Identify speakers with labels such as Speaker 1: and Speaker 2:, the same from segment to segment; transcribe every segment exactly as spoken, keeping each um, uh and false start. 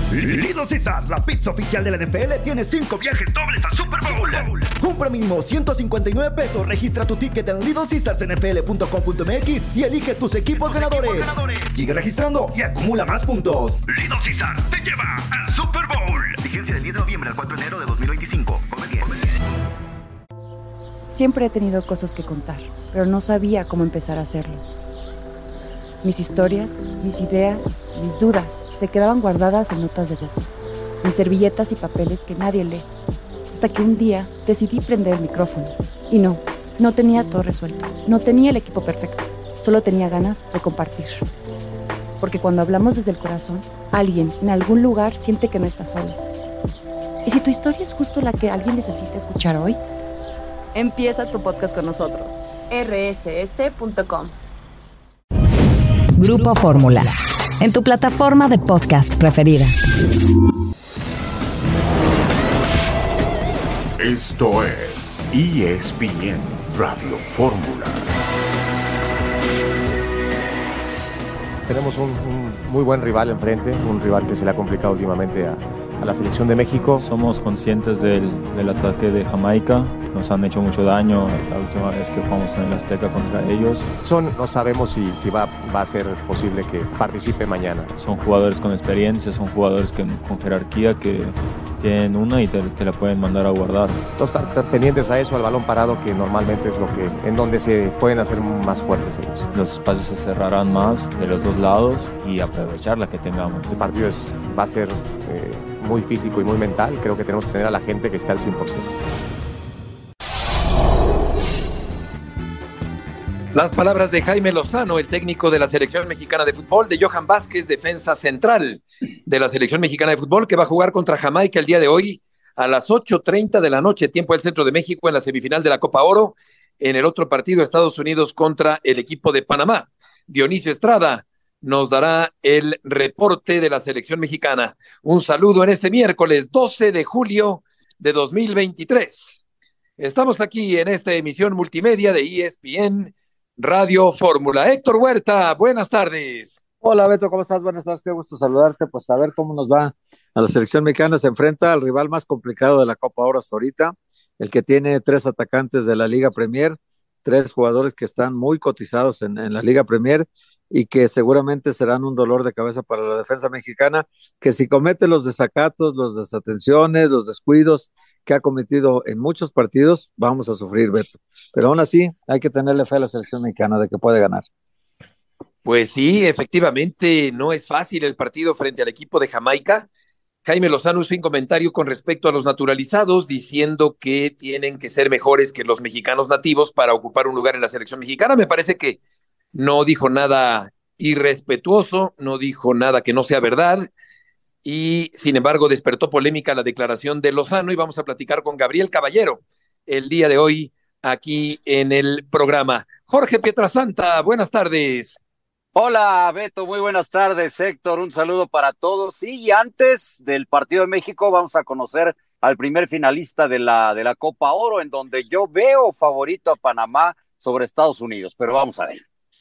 Speaker 1: Little Caesars, la pizza oficial de la N F L, tiene cinco viajes dobles al Super Bowl. Compra mínimo ciento cincuenta y nueve pesos, registra tu ticket en little caesars n f l punto com punto m x y elige tus equipos, tus ganadores. equipos ganadores. Sigue registrando y acumula más puntos. Little Caesars te lleva al Super Bowl. Vigencia del diez de noviembre al cuatro de enero de dos mil veinticinco. Come bien.
Speaker 2: Siempre he tenido cosas que contar, pero no sabía cómo empezar a hacerlo. Mis historias, mis ideas, mis dudas se quedaban guardadas en notas de voz, en servilletas y papeles que nadie lee. Hasta que un día decidí prender el micrófono. Y no, no tenía todo resuelto. No tenía el equipo perfecto. Solo tenía ganas de compartir. Porque cuando hablamos desde el corazón, alguien en algún lugar siente que no está solo. ¿Y si tu historia es justo la que alguien necesita escuchar hoy? Empieza tu podcast con nosotros.
Speaker 3: erre ese ese punto com.
Speaker 4: Grupo Fórmula, en tu plataforma de podcast preferida.
Speaker 5: Esto es E S P N Radio Fórmula.
Speaker 6: Tenemos un, un muy buen rival enfrente, un rival que se le ha complicado últimamente a, a la selección de México.
Speaker 7: Somos conscientes del, del ataque de Jamaica, nos han hecho mucho daño la última vez que jugamos en el Azteca contra ellos.
Speaker 6: Son, no sabemos si, si va, va a ser posible que participe mañana.
Speaker 7: Son jugadores con experiencia, son jugadores que, con jerarquía que tienen una y te, te la pueden mandar a guardar.
Speaker 6: Entonces estar, estar pendientes a eso, al balón parado, que normalmente es lo que, en donde se pueden hacer más fuertes ellos.
Speaker 7: Los espacios se cerrarán más de los dos lados y aprovechar la que tengamos.
Speaker 6: Este partido es, va a ser eh, muy físico y muy mental. Creo que tenemos que tener a la gente que esté al cien por ciento.
Speaker 8: Las palabras de Jaime Lozano, el técnico de la Selección Mexicana de Fútbol, de Johan Vázquez, defensa central de la Selección Mexicana de Fútbol, que va a jugar contra Jamaica el día de hoy a las ocho treinta de la noche, tiempo del centro de México, en la semifinal de la Copa Oro. En el otro partido, Estados Unidos contra el equipo de Panamá. Dionisio Estrada nos dará el reporte de la Selección Mexicana. Un saludo en este miércoles doce de julio de dos mil veintitrés. Estamos aquí en esta emisión multimedia de E S P N Radio Fórmula. Héctor Huerta, buenas tardes.
Speaker 9: Hola Beto, ¿cómo estás? Buenas tardes, qué gusto saludarte. Pues a ver cómo nos va a la selección mexicana. Se enfrenta al rival más complicado de la Copa Oro hasta ahorita, el que tiene tres atacantes de la Liga Premier, tres jugadores que están muy cotizados en, en la Liga Premier y que seguramente serán un dolor de cabeza para la defensa mexicana, que si comete los desacatos, los desatenciones, los descuidos que ha cometido en muchos partidos, vamos a sufrir, Beto. Pero aún así, hay que tenerle fe a la selección mexicana de que puede ganar.
Speaker 8: Pues sí, efectivamente, no es fácil el partido frente al equipo de Jamaica. Jaime Lozano hizo un comentario con respecto a los naturalizados, diciendo que tienen que ser mejores que los mexicanos nativos para ocupar un lugar en la selección mexicana. Me parece que no dijo nada irrespetuoso, no dijo nada que no sea verdad. Y sin embargo despertó polémica la declaración de Lozano y vamos a platicar con Gabriel Caballero el día de hoy aquí en el programa. Jorge Pietrasanta, buenas tardes.
Speaker 10: Hola Beto, muy buenas tardes. Héctor, un saludo para todos. Sí, y antes del partido de México vamos a conocer al primer finalista de la, de la Copa Oro, en donde yo veo favorito a Panamá sobre Estados Unidos, pero vamos a ver.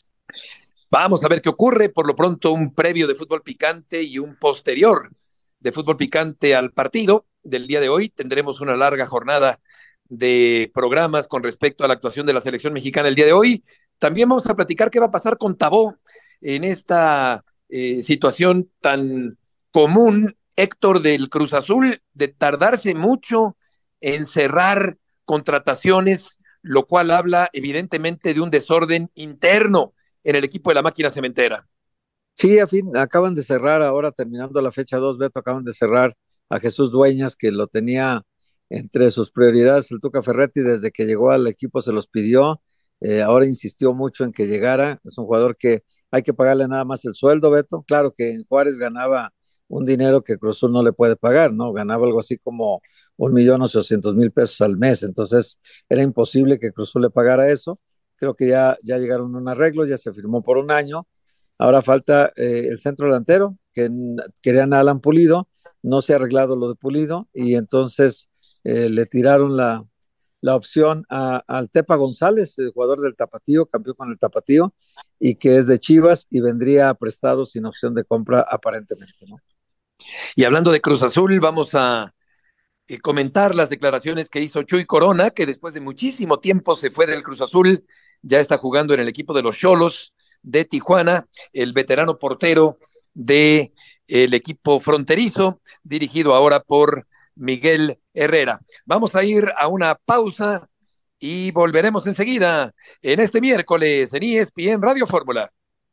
Speaker 8: Vamos a ver qué ocurre. Por lo pronto, un previo de fútbol picante y un posterior de fútbol picante al partido del día de hoy. Tendremos una larga jornada de programas con respecto a la actuación de la selección mexicana el día de hoy. También vamos a platicar qué va a pasar con Tabó en esta eh, situación tan común, Héctor, del Cruz Azul, de tardarse mucho en cerrar contrataciones, lo cual habla evidentemente de un desorden interno en el equipo de la máquina cementera.
Speaker 9: Sí, a fin, acaban de cerrar ahora, terminando la fecha dos, Beto, acaban de cerrar a Jesús Dueñas, que lo tenía entre sus prioridades el Tuca Ferretti desde que llegó al equipo, se los pidió, eh, ahora insistió mucho en que llegara. Es un jugador que hay que pagarle nada más el sueldo, Beto. Claro que en Juárez ganaba un dinero que Cruz Azul no le puede pagar, ¿no? Ganaba algo así como un millón ochocientos mil pesos al mes, entonces era imposible que Cruz Azul le pagara eso. Creo que ya, ya llegaron a un arreglo, ya se firmó por un año. Ahora falta eh, el centro delantero, que querían a Alan Pulido, no se ha arreglado lo de Pulido, y entonces eh, le tiraron la, la opción a, al Tepa González, el jugador del Tapatío, campeón con el Tapatío, y que es de Chivas y vendría prestado sin opción de compra aparentemente, ¿no?
Speaker 8: Y hablando de Cruz Azul, vamos a eh, comentar las declaraciones que hizo Chuy Corona, que después de muchísimo tiempo se fue del Cruz Azul, ya está jugando en el equipo de los Xolos de Tijuana, el veterano portero de el equipo fronterizo, dirigido ahora por Miguel Herrera. Vamos a ir a una pausa y volveremos enseguida en este miércoles en E S P N Radio Fórmula.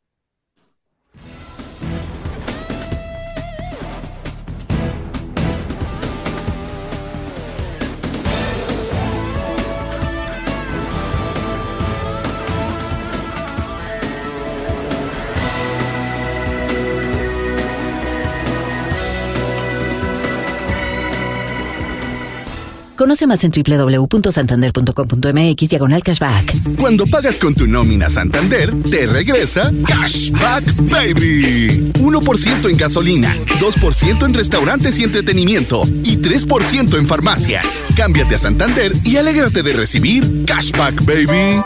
Speaker 4: Conoce más en doble u doble u doble u punto santander punto com punto m x diagonal cashback.
Speaker 11: Cuando pagas con tu nómina Santander, te regresa Cashback Baby. uno por ciento en gasolina, dos por ciento en restaurantes y entretenimiento y tres por ciento en farmacias. Cámbiate a Santander y alégrate de recibir Cashback Baby.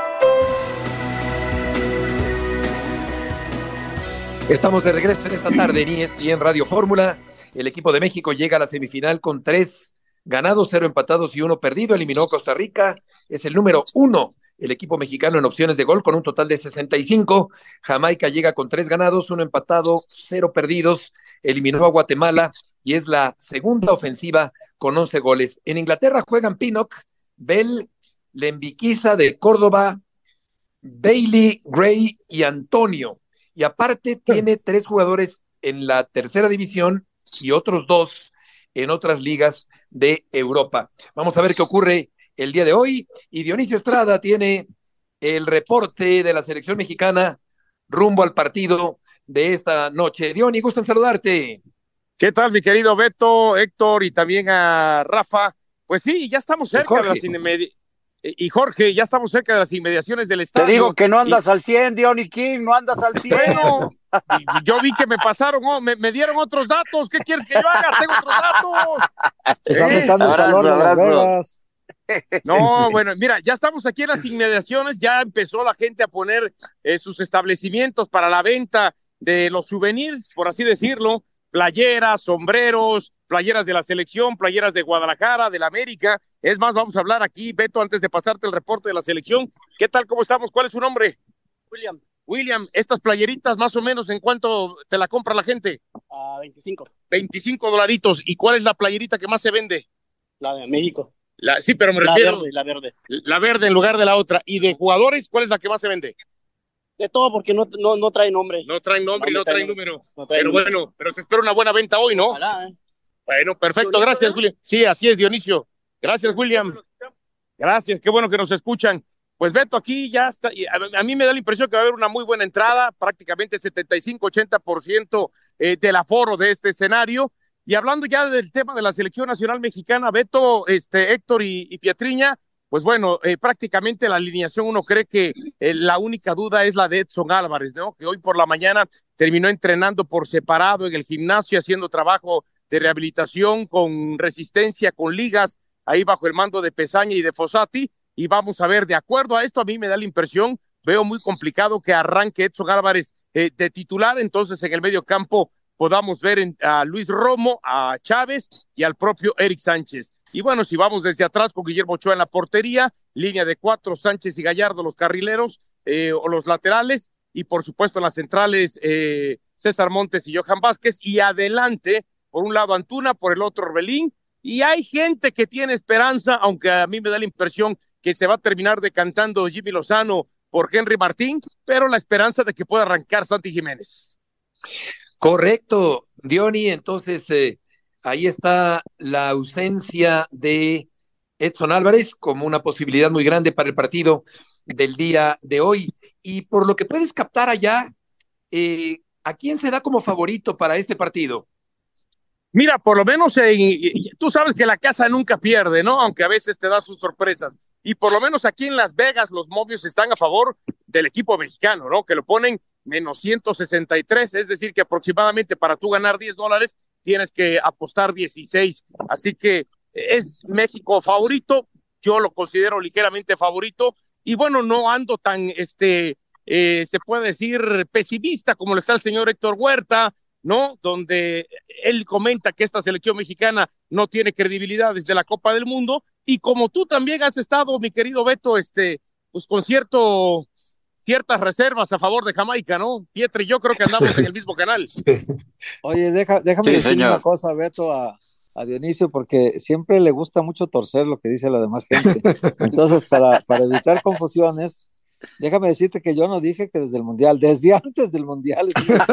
Speaker 8: Estamos de regreso en esta tarde en E S P N Radio Fórmula. El equipo de México llega a la semifinal con tres ganados, cero empatados y uno perdido. Eliminó a Costa Rica. Es el número uno, el equipo mexicano en opciones de gol con un total de sesenta y cinco. Jamaica llega con tres ganados, uno empatado, cero perdidos. Eliminó a Guatemala y es la segunda ofensiva con once goles. En Inglaterra juegan Pinnock, Bell, Lembiquiza de Córdoba, Bailey, Gray y Antonio. Y aparte tiene tres jugadores en la tercera división y otros dos en otras ligas de Europa. Vamos a ver qué ocurre el día de hoy. Y Dionisio Estrada tiene el reporte de la selección mexicana rumbo al partido de esta noche. Diony, gusto en saludarte.
Speaker 12: ¿Qué tal, mi querido Beto, Héctor y también a Rafa? Pues sí, ya estamos cerca de las inmediaciones. Y Jorge, ya estamos cerca de las inmediaciones del estadio.
Speaker 10: Te digo que no andas
Speaker 12: y...
Speaker 10: al cien, Diony King, no andas al cien.
Speaker 12: Bueno, yo vi que me pasaron, oh, me, me dieron otros datos. ¿Qué quieres que yo haga? Tengo otros datos.
Speaker 9: Está afectando el calor de Las Vegas.
Speaker 12: No, bueno, mira, ya estamos aquí en las inmediaciones, ya empezó la gente a poner eh, sus establecimientos para la venta de los souvenirs, por así decirlo, playeras, sombreros, playeras de la selección, playeras de Guadalajara, de la América. Es más, vamos a hablar aquí, Beto, antes de pasarte el reporte de la selección. ¿Qué tal? ¿Cómo estamos? ¿Cuál es su nombre?
Speaker 13: William.
Speaker 12: William, estas playeritas más o menos, ¿en cuánto te la compra la gente?
Speaker 13: A uh, veinticinco.
Speaker 12: veinticinco dolaritos. ¿Y cuál es la playerita que más se vende?
Speaker 13: La de México.
Speaker 12: La, sí, pero me
Speaker 13: la
Speaker 12: refiero...
Speaker 13: Verde, la verde.
Speaker 12: La verde en lugar de la otra. ¿Y de jugadores, cuál es la que más se vende?
Speaker 13: De todo, porque no, no, no trae nombre.
Speaker 12: No trae nombre y no, no trae número.
Speaker 13: No trae
Speaker 12: pero
Speaker 13: número.
Speaker 12: Bueno, pero se espera una buena venta hoy, ¿no?
Speaker 13: Ojalá, ¿eh?
Speaker 12: Bueno, perfecto, gracias, William. Sí, así es, Dionisio. Gracias, William. Gracias, qué bueno que nos escuchan. Pues Beto, aquí ya está. A, a mí me da la impresión que va a haber una muy buena entrada, prácticamente setenta y cinco, ochenta por ciento eh, del aforo de este escenario. Y hablando ya del tema de la selección nacional mexicana, Beto, este, Héctor y, y Pietriña, pues bueno, eh, prácticamente la alineación uno cree que eh, la única duda es la de Edson Álvarez, ¿no? Que hoy por la mañana terminó entrenando por separado en el gimnasio, haciendo trabajo de rehabilitación con resistencia, con ligas, ahí bajo el mando de Pesaña y de Fossati, y vamos a ver, de acuerdo a esto, a mí me da la impresión, veo muy complicado que arranque Edson Álvarez eh, de titular, entonces en el medio campo podamos ver en, a Luis Romo, a Chávez y al propio Eric Sánchez. Y bueno, si vamos desde atrás con Guillermo Ochoa en la portería, línea de cuatro, Sánchez y Gallardo, los carrileros eh, o los laterales, y por supuesto en las centrales eh, César Montes y Johan Vázquez, y adelante, por un lado Antuna, por el otro Orbelín, y hay gente que tiene esperanza, aunque a mí me da la impresión que se va a terminar decantando Jimmy Lozano por Henry Martín, pero la esperanza de que pueda arrancar Santi Jiménez.
Speaker 8: Correcto, Diony, entonces eh, ahí está la ausencia de Edson Álvarez como una posibilidad muy grande para el partido del día de hoy. Y por lo que puedes captar allá, eh, ¿a quién se da como favorito para este partido?
Speaker 12: Mira, por lo menos eh, tú sabes que la casa nunca pierde, ¿no? Aunque a veces te da sus sorpresas. Y por lo menos aquí en Las Vegas los momios están a favor del equipo mexicano, ¿no? Que lo ponen menos ciento sesenta y tres, es decir que aproximadamente para tú ganar diez dólares tienes que apostar dieciséis. Así que es México favorito, yo lo considero ligeramente favorito. Y bueno, no ando tan, este, eh, se puede decir, pesimista como lo está el señor Héctor Huerta, ¿no? Donde él comenta que esta selección mexicana no tiene credibilidad desde la Copa del Mundo, y como tú también has estado, mi querido Beto, este, pues con cierto, ciertas reservas a favor de Jamaica, ¿no? Pietri, yo creo que andamos en el mismo canal.
Speaker 9: Oye, deja, déjame
Speaker 10: Sí,
Speaker 9: decir
Speaker 10: señor.
Speaker 9: una cosa, Beto, a, a Dionisio, porque siempre le gusta mucho torcer lo que dice la demás gente. Entonces, para, para evitar confusiones, déjame decirte que yo no dije que desde el Mundial, desde antes del Mundial.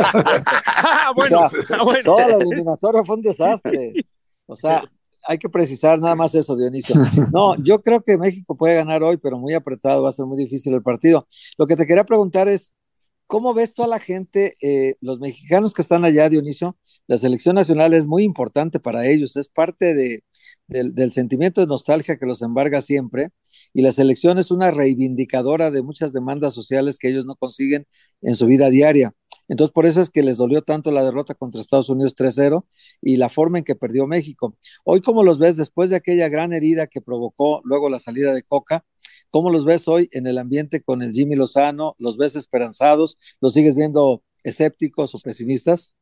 Speaker 12: Ah, bueno,
Speaker 9: o sea,
Speaker 12: ah, bueno.
Speaker 9: Toda la eliminatoria fue un desastre. O sea, hay que precisar nada más eso, Dionisio. No, yo creo que México puede ganar hoy, pero muy apretado, va a ser muy difícil el partido. Lo que te quería preguntar es, ¿cómo ves tú a la gente, eh, los mexicanos que están allá, Dionisio? La selección nacional es muy importante para ellos, es parte de, del, del sentimiento de nostalgia que los embarga siempre, y la selección es una reivindicadora de muchas demandas sociales que ellos no consiguen en su vida diaria. Entonces, por eso es que les dolió tanto la derrota contra Estados Unidos tres cero y la forma en que perdió México. Hoy, ¿cómo los ves después de aquella gran herida que provocó luego la salida de Coca? ¿Cómo los ves hoy en el ambiente con el Jimmy Lozano? ¿Los ves esperanzados? ¿Los sigues viendo escépticos o pesimistas?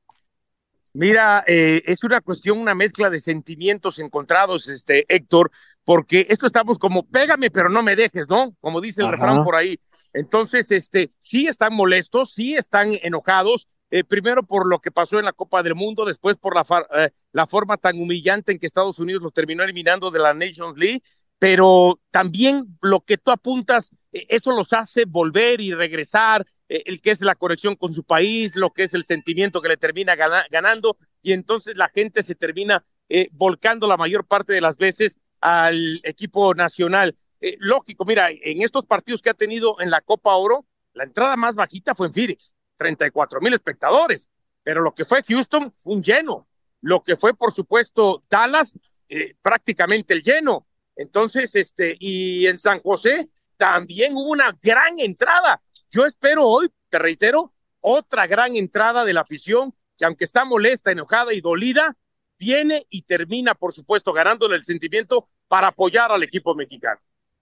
Speaker 12: Mira, eh, es una cuestión, una mezcla de sentimientos encontrados, este, Héctor, porque esto estamos como, pégame, pero no me dejes, ¿no? Como dice el
Speaker 9: Ajá.
Speaker 12: refrán por ahí. Entonces, este, sí están molestos, sí están enojados, eh, primero por lo que pasó en la Copa del Mundo, después por la, eh, la forma tan humillante en que Estados Unidos los terminó eliminando de la Nations League, pero también lo que tú apuntas, eh, eso los hace volver y regresar, eh, el que es la conexión con su país, lo que es el sentimiento que le termina gana, ganando, y entonces la gente se termina eh, volcando la mayor parte de las veces al equipo nacional. Eh, lógico, mira, en estos partidos que ha tenido en la Copa Oro, la entrada más bajita fue en Phoenix, treinta y cuatro mil espectadores, pero lo que fue Houston fue un lleno, lo que fue, por supuesto, Dallas, eh, prácticamente el lleno. Entonces, este, y en San José también hubo una gran entrada. Yo espero hoy, te reitero, otra gran entrada de la afición, que aunque está molesta, enojada y dolida, viene y termina, por supuesto, ganándole el sentimiento para apoyar al equipo mexicano.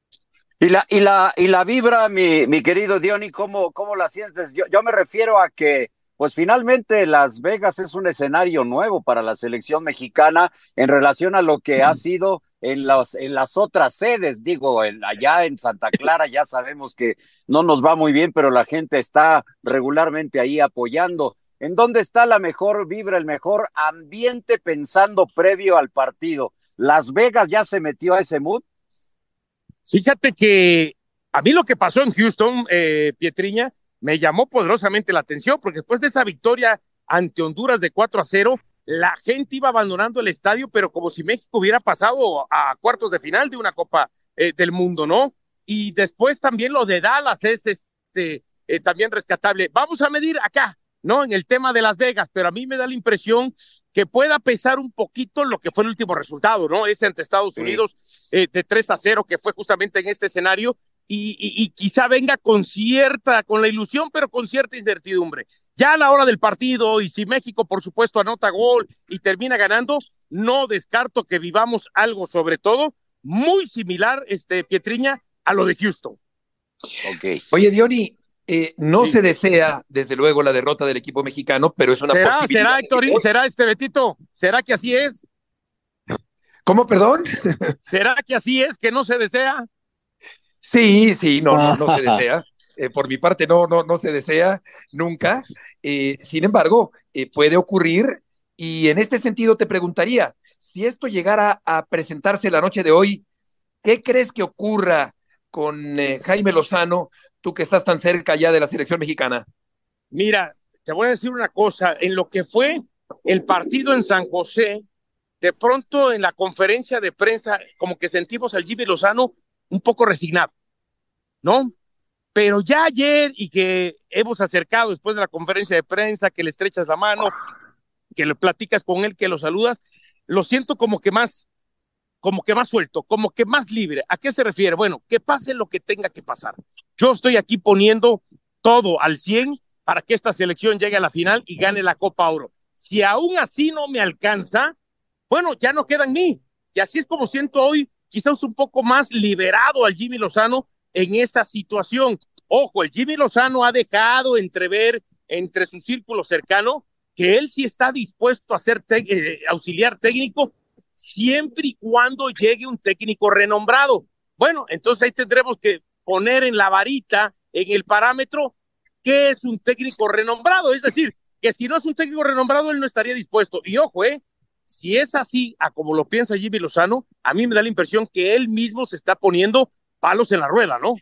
Speaker 10: Y la, y la, y la vibra, mi, mi querido Diony, ¿cómo, cómo la sientes? Yo, yo me refiero a que, pues finalmente Las Vegas es un escenario nuevo para la selección mexicana en relación a lo que ha sido en las, en las otras sedes, digo, en, allá en Santa Clara ya sabemos que no nos va muy bien, pero la gente está regularmente ahí apoyando. ¿En dónde está la mejor vibra, el mejor ambiente pensando previo al partido? ¿Las Vegas ya se metió a ese mood?
Speaker 12: Fíjate que a mí lo que pasó en Houston, eh, Pietriña, me llamó poderosamente la atención, porque después de esa victoria ante Honduras de cuatro a cero, la gente iba abandonando el estadio, pero como si México hubiera pasado a cuartos de final de una Copa eh, del Mundo, ¿no? Y después también lo de Dallas es este, eh, también rescatable. Vamos a medir acá, ¿no? En el tema de Las Vegas, pero a mí me da la impresión que pueda pesar un poquito lo que fue el último resultado, ¿no? Ese ante Estados sí. Unidos eh, de tres a cero, que fue justamente en este escenario, y, y, y quizá venga con cierta, con la ilusión, pero con cierta incertidumbre. Ya a la hora del partido, y si México, por supuesto, anota gol y termina ganando, no descarto que vivamos algo, sobre todo, muy similar, este, Pietriña, a lo de Houston.
Speaker 8: Okay. Oye, Diony, eh, no sí. se desea, desde luego, la derrota del equipo mexicano, pero es una
Speaker 12: ¿Será,
Speaker 8: posibilidad.
Speaker 12: ¿Será, Héctor? ¿Será, este Betito? ¿Será que así es?
Speaker 8: ¿Cómo, perdón?
Speaker 12: ¿Será que así es, que no se desea?
Speaker 8: Sí, sí, no, no, no se desea. Eh, por mi parte, no, no, no se desea nunca. Eh, sin embargo, eh, puede ocurrir, y en este sentido te preguntaría, si esto llegara a presentarse la noche de hoy, ¿qué crees que ocurra con eh, Jaime Lozano, tú que estás tan cerca ya de la selección mexicana?
Speaker 12: Mira, te voy a decir una cosa, en lo que fue el partido en San José, de pronto en la conferencia de prensa, como que sentimos al Jimmy Lozano un poco resignado, ¿no? Pero ya ayer, y que hemos acercado después de la conferencia de prensa, que le estrechas la mano, que le platicas con él, que lo saludas, lo siento como que más, como que más suelto, como que más libre. ¿A qué se refiere? Bueno, que pase lo que tenga que pasar. Yo estoy aquí poniendo todo al cien para que esta selección llegue a la final y gane la Copa Oro. Si aún así no me alcanza, bueno, ya no queda en mí. Y así es como siento hoy, quizás un poco más liberado al Jimmy Lozano en esta situación. Ojo, el Jimmy Lozano ha dejado entrever entre su círculo cercano que él sí está dispuesto a ser te- eh, auxiliar técnico siempre y cuando llegue un técnico renombrado. Bueno, entonces ahí tendremos que poner en la varita, en el parámetro, qué es un técnico renombrado. Es decir, que si no es un técnico renombrado, él no estaría dispuesto. Y ojo, eh, si es así, a como lo piensa Jimmy Lozano, a mí me da la impresión que él mismo se está poniendo palos en la rueda, ¿no?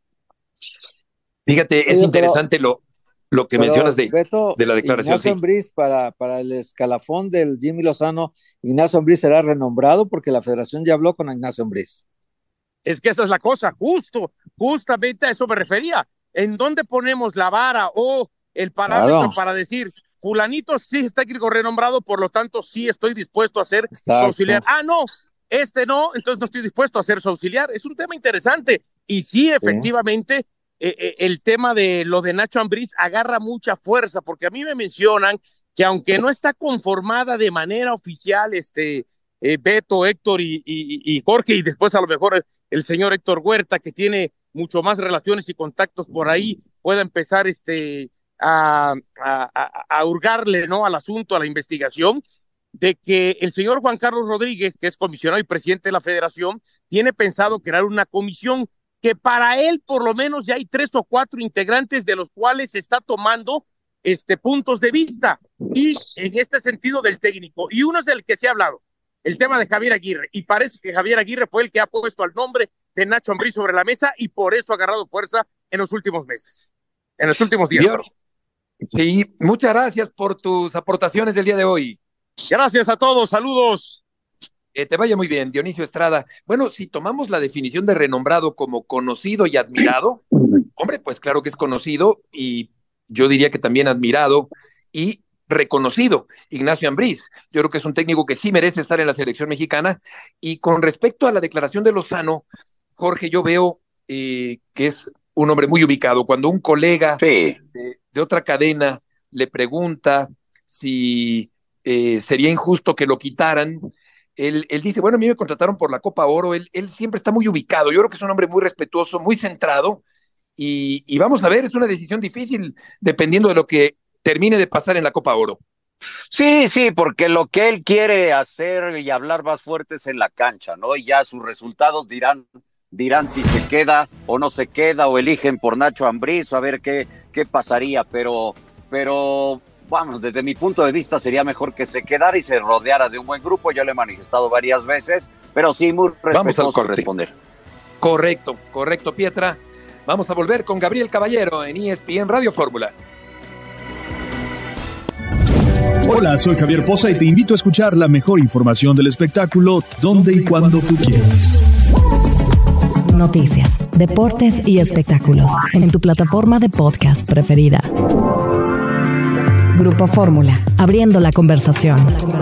Speaker 8: Fíjate, es
Speaker 9: Oye,
Speaker 8: interesante lo, lo que
Speaker 9: pero,
Speaker 8: mencionas de,
Speaker 9: Beto,
Speaker 8: de la declaración.
Speaker 9: Ignacio
Speaker 8: Sí.
Speaker 9: Ambriz, para, para el escalafón del Jimmy Lozano, Ignacio Ambriz será renombrado porque la federación ya habló con Ignacio Ambriz.
Speaker 12: Es que esa es la cosa, justo, justamente a eso me refería. ¿En dónde ponemos la vara o el parámetro
Speaker 9: Claro.
Speaker 12: para decir, fulanito sí es técnico renombrado, por lo tanto sí estoy dispuesto a ser su
Speaker 9: Exacto.
Speaker 12: auxiliar? Ah, no, este no, entonces no estoy dispuesto a ser su auxiliar. Es un tema interesante. Y sí, efectivamente, eh, eh, el tema de lo de Nacho Ambriz agarra mucha fuerza, porque a mí me mencionan que aunque no está conformada de manera oficial, este, eh, Beto, Héctor y, y, y Jorge, y después a lo mejor el, el señor Héctor Huerta, que tiene mucho más relaciones y contactos por ahí, pueda empezar este, a, a, a, a hurgarle, ¿no?, al asunto, a la investigación, de que el señor Juan Carlos Rodríguez, que es comisionado y presidente de la federación, tiene pensado crear una comisión que para él por lo menos ya hay tres o cuatro integrantes de los cuales se está tomando este, puntos de vista, y en este sentido del técnico, y uno es del que se ha hablado, el tema de Javier Aguirre, y parece que Javier Aguirre fue el que ha puesto el nombre de Nacho Ambriz sobre la mesa, y por eso ha agarrado fuerza en los últimos meses, en los últimos días.
Speaker 8: Dios. Sí, muchas gracias por tus aportaciones del día de hoy.
Speaker 12: Gracias a todos, saludos.
Speaker 8: Eh, te vaya muy bien, Dionisio Estrada. Bueno, si tomamos la definición de renombrado como conocido y admirado, hombre, pues claro que es conocido y yo diría que también admirado y reconocido, Ignacio Ambriz. Yo creo que es un técnico que sí merece estar en la selección mexicana. Y con respecto a la declaración de Lozano, Jorge, yo veo eh, que es un hombre muy ubicado. Cuando un colega
Speaker 10: sí.
Speaker 8: de, de otra cadena le pregunta si eh, sería injusto que lo quitaran, Él, él dice, bueno, a mí me contrataron por la Copa Oro, él, él siempre está muy ubicado, yo creo que es un hombre muy respetuoso, muy centrado, y, y vamos a ver, es una decisión difícil dependiendo de lo que termine de pasar en la Copa Oro.
Speaker 10: Sí, sí, porque lo que él quiere hacer y hablar más fuerte es en la cancha, ¿no? Y ya sus resultados dirán, dirán si se queda o no se queda, o eligen por Nacho Ambriz, o a ver qué, qué pasaría, pero, pero... Vamos, desde mi punto de vista sería mejor que se quedara y se rodeara de un buen grupo. Yo lo he manifestado varias veces, pero sí, muy respetuoso al responder.
Speaker 8: Correcto, correcto, Pietra. Vamos a volver con Gabriel Caballero en E S P N Radio Fórmula.
Speaker 14: Hola, soy Javier Poza y te invito a escuchar la mejor información del espectáculo donde y cuando tú quieras.
Speaker 15: Noticias, deportes y espectáculos en tu plataforma de podcast preferida. Grupo Fórmula, abriendo la conversación.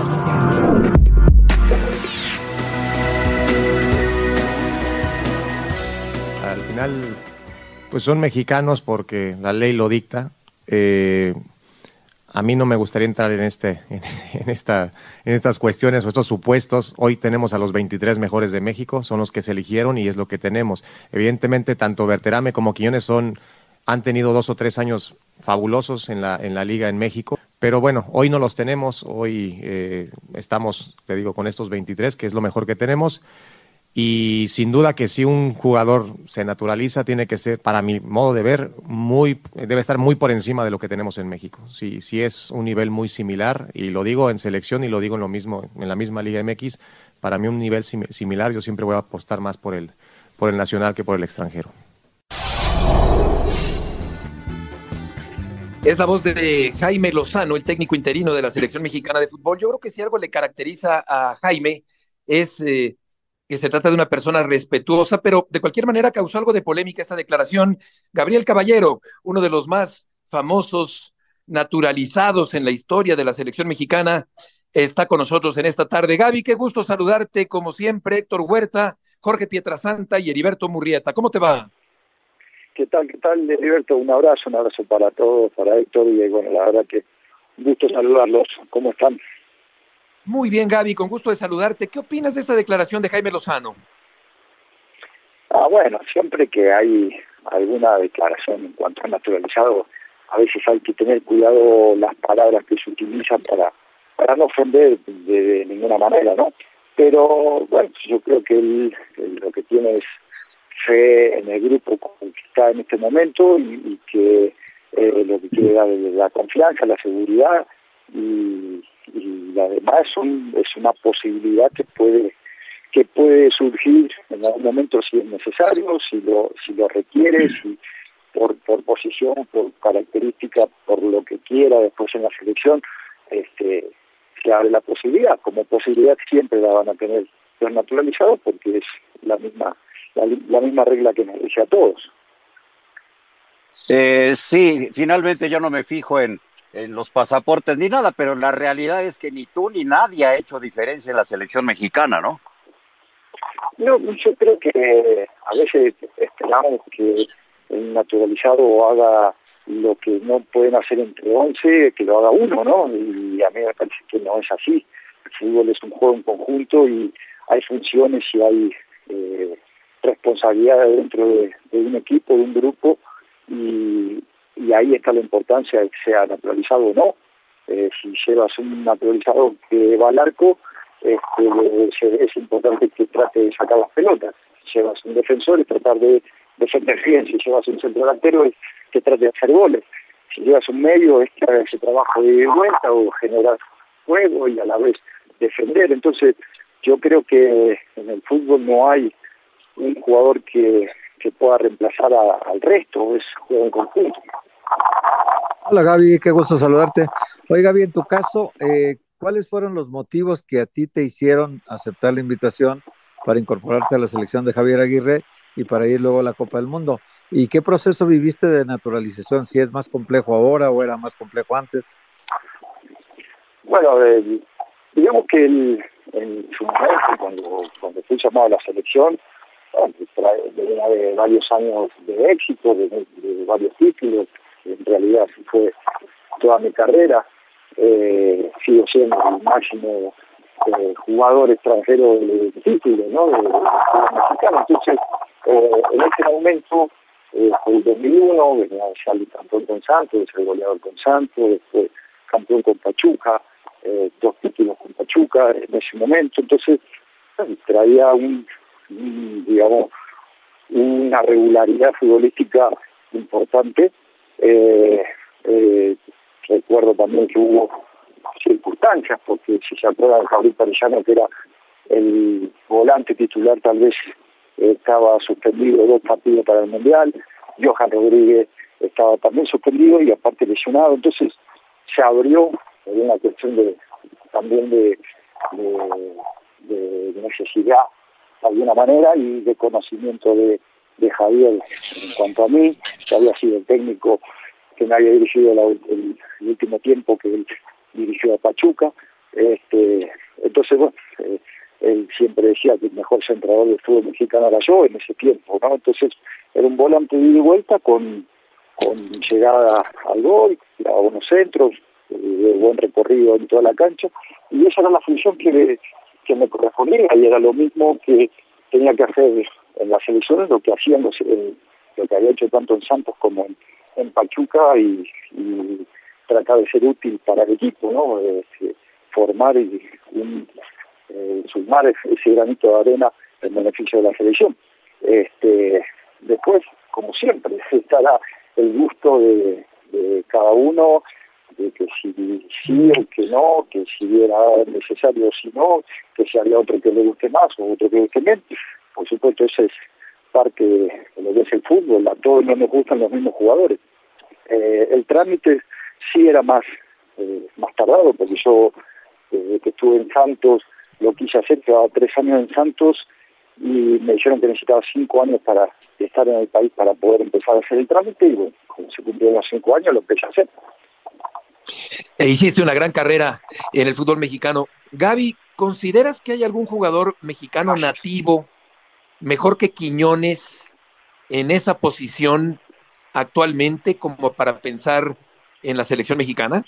Speaker 6: Al final, pues son mexicanos porque la ley lo dicta. Eh, a mí no me gustaría entrar en este, en, en esta, en estas cuestiones o estos supuestos. Hoy tenemos a los veintitrés mejores de México, son los que se eligieron y es lo que tenemos. Evidentemente, tanto Berterame como Quiñones son han tenido dos o tres años fabulosos en la, en la liga en México, pero bueno, hoy no los tenemos, hoy eh, estamos, te digo, con estos veintitrés, que es lo mejor que tenemos, y sin duda que si un jugador se naturaliza, tiene que ser, para mi modo de ver, muy, debe estar muy por encima de lo que tenemos en México. Si, si es un nivel muy similar, y lo digo en selección y lo digo en lo mismo, en la misma Liga M X, para mí un nivel sim- similar, yo siempre voy a apostar más por el, por el nacional que por el extranjero.
Speaker 8: Es la voz de Jaime Lozano, el técnico interino de la selección mexicana de fútbol. Yo creo que si algo le caracteriza a Jaime es eh, que se trata de una persona respetuosa, pero de cualquier manera causó algo de polémica esta declaración. Gabriel Caballero, uno de los más famosos naturalizados en la historia de la selección mexicana, está con nosotros en esta tarde. Gaby, qué gusto saludarte, como siempre, Héctor Huerta, Jorge Pietrasanta y Heriberto Murrieta. ¿Cómo te va?
Speaker 16: ¿Qué tal, qué tal, Heriberto? Un abrazo, un abrazo para todos, para Héctor, y bueno, la verdad que un gusto saludarlos. ¿Cómo están?
Speaker 8: Muy bien, Gaby, con gusto de saludarte. ¿Qué opinas de esta declaración de Jaime Lozano?
Speaker 16: Ah, bueno, siempre que hay alguna declaración en cuanto a naturalizado, a veces hay que tener cuidado las palabras que se utilizan para, para no ofender de, de ninguna manera, ¿no? Pero bueno, yo creo que él, él lo que tiene es fe en el grupo que está en este momento y, y que eh, lo que quiere dar es la confianza, la seguridad y, y además son, es una posibilidad que puede que puede surgir en algún momento si es necesario, si lo si lo requiere, si por por posición, por característica, por lo que quiera después en la selección, este se abre la posibilidad. Como posibilidad siempre la van a tener los naturalizados porque es la misma la, la misma regla que nos dice a todos.
Speaker 10: Eh, sí, finalmente yo no me fijo en, en los pasaportes ni nada, pero la realidad es que ni tú ni nadie ha hecho diferencia en la selección mexicana, ¿no?
Speaker 16: No, yo creo que a veces esperamos que el naturalizado haga lo que no pueden hacer entre once, que lo haga uno, ¿no? Y a mí me parece que no es así. El fútbol es un juego en conjunto y hay funciones y hay eh, responsabilidades dentro de, de un equipo, de un grupo, y, y ahí está la importancia de que sea naturalizado o no. Eh, si llevas un naturalizado que va al arco, Este, es importante que trate de sacar las pelotas. Si llevas un defensor, es tratar de defender bien. Si llevas un centro delantero, es que trate de hacer goles. Si llevas un medio, es que haga ese trabajo de vuelta o generar juego y a la vez defender. Entonces, yo creo que en el fútbol no hay un jugador que, que pueda reemplazar a, al resto, es juego en conjunto.
Speaker 9: Hola Gaby, qué gusto saludarte. Oye Gaby, en tu caso, eh, ¿cuáles fueron los motivos que a ti te hicieron aceptar la invitación para incorporarte a la selección de Javier Aguirre y para ir luego a la Copa del Mundo? ¿Y qué proceso viviste de naturalización? ¿Si es más complejo ahora o era más complejo antes?
Speaker 16: Bueno, eh, digamos que el, en su momento, cuando, cuando fui llamado a la selección, venía de varios años de éxito, de, de varios títulos, en realidad así fue toda mi carrera. Eh, sigo siendo el máximo eh, jugador extranjero de título, ¿no? De, de, de mexicano. Entonces, eh, en ese momento, eh, fue el dos mil uno, venía de salir campeón con Santos, de ser goleador con Santos, después campeón con Pachuca, eh, dos títulos con Pachuca en ese momento. Entonces, bueno, traía un, un, digamos, una regularidad futbolística importante. Eh, eh, Recuerdo también que hubo circunstancias, porque si se acuerdan, Gabriel Parellano, que era el volante titular, tal vez eh, estaba suspendido dos partidos para el Mundial. Johan Rodríguez estaba también suspendido y aparte lesionado. Entonces se abrió por una cuestión de también de, de, de necesidad de alguna manera y de conocimiento de, de Javier en cuanto a mí, que había sido el técnico que me había dirigido la, el, el último tiempo que él dirigió a Pachuca. Este, entonces, bueno, eh, él siempre decía que el mejor centrador del fútbol mexicano era yo en ese tiempo, ¿no? Entonces, era un volante de ida y vuelta con, con llegada al gol, tiraba buenos centros, eh, de buen recorrido en toda la cancha, y esa era la función que, le, que me correspondía, y era lo mismo que tenía que hacer en las selecciones, lo que hacían los, eh, lo que había hecho tanto en Santos como en en Pachuca y, y tratar de ser útil para el equipo, ¿no? Eh, formar y un, eh, sumar ese granito de arena en beneficio de la selección. Este, después, como siempre, estará el gusto de, de cada uno, de que si sí o que no, que si era necesario o si no, que si había otro que le guste más o otro que le guste menos. Por supuesto, eso es parte de lo que es el fútbol, a todos no nos gustan los mismos jugadores. Eh, el trámite sí era más eh, más tardado, porque yo desde eh, que estuve en Santos lo quise hacer, llevaba tres años en Santos y me dijeron que necesitaba cinco años para estar en el país para poder empezar a hacer el trámite y bueno, como se cumplieron los cinco años lo empecé a hacer.
Speaker 8: E hiciste una gran carrera en el fútbol mexicano. Gaby, ¿consideras que hay algún jugador mexicano nativo mejor que Quiñones en esa posición actualmente como para pensar en la selección mexicana?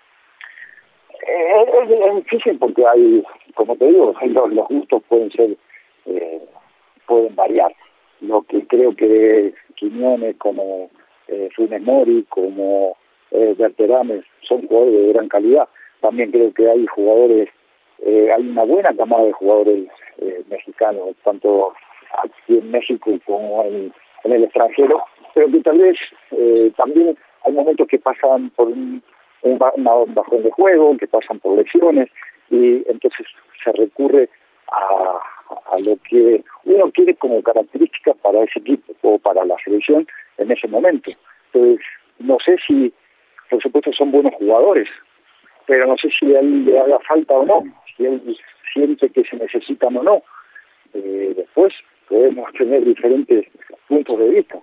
Speaker 16: Eh, es, es difícil porque hay, como te digo, los, los gustos pueden ser, eh, pueden variar. Lo que creo que Quiñones, como eh, Funes Mori, como eh, Berterame, son jugadores de gran calidad. También creo que hay jugadores, eh, hay una buena camada de jugadores eh, mexicanos, tanto aquí en México como en, en el extranjero, pero que tal vez eh, también hay momentos que pasan por un, un, un bajón de juego, que pasan por lesiones, y entonces se recurre a, a lo que uno quiere como característica para ese equipo o para la selección en ese momento. Entonces, no sé si, por supuesto, son buenos jugadores, pero no sé si a él le haga falta o no, si él siente que se necesitan o no. Eh, después podemos tener diferentes puntos de vista.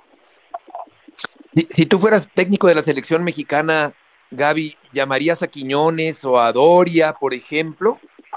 Speaker 8: Si, si tú fueras técnico de la selección mexicana, Gaby, ¿llamarías a Quiñones o a Doria, por ejemplo?